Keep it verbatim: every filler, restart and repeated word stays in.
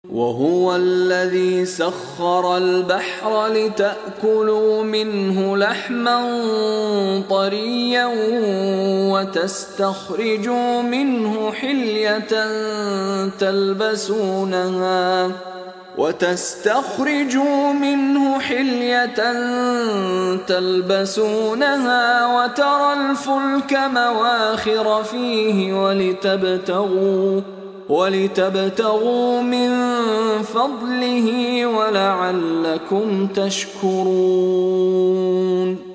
وهو الذي سخر البحر لتأكلوا منه لحما طريا وتستخرجوا منه حلية تلبسونها وتستخرجوا منه حلية تلبسونها وترى الفلك مواخر فيه ولتبتغوا ولتبتغوا من فضله ولعلكم تشكرون.